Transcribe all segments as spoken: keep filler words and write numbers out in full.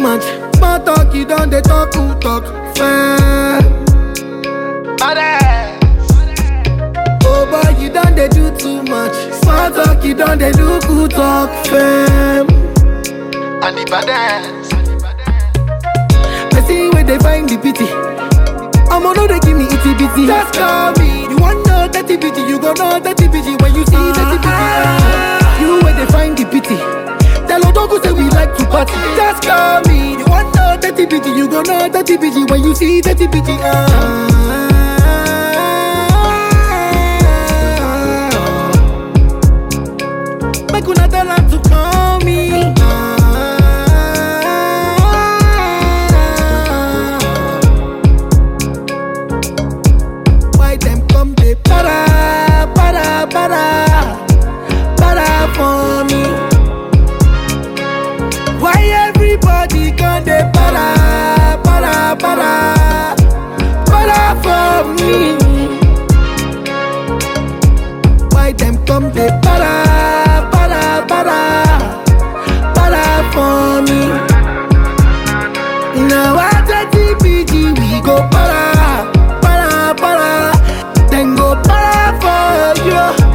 much. Small talk, you don't they talk, who talk fair. Oh boy, you don't they do too much. Small talk, you don't they do who talk fair. And the badass. I see where they find the pity. I'm on they give me itty bitty. Just call me. You want know dirty bitty, you gon' know dirty bitty when you see dirty bitty. Ah. You where they find the pity. Tell Odogu say we like to party. Just call me. You want know dirty bitty, you gon' know dirty bitty when you see dirty bitty. Ah. Make una tell her to call me. Why them come they para, para, para, para for me? Why everybody come they para, para, para, para for me? Why them come they para, para, para, para for me? Now I tell T P G we go para, para, para, then go para for you.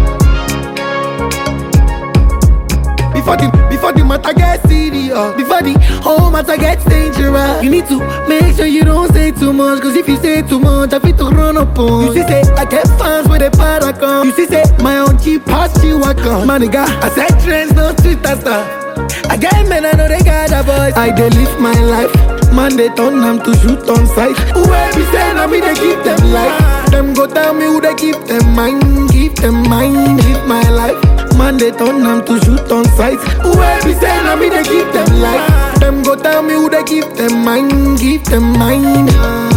Before the, before the matter gets serious, before the whole matter gets dangerous, you need to make sure you don't say too much. Cause if you say too much, I fit to run up on. You see say, I get fans with a para come. You see say, my own cheap pass you a come. My nigga, I said trends, no street stuff. I get men, I know they got a voice. I dey live my life. Man, they turn them to shoot on sight. Whoever be saying, I mean, they keep them life. Them go tell me who they keep them mind. Keep them mind, live my life. Man, they turn them to shoot on sight. Whoever be saying, I mean, they keep them life. Them go tell me who they keep them mind. Keep them mind.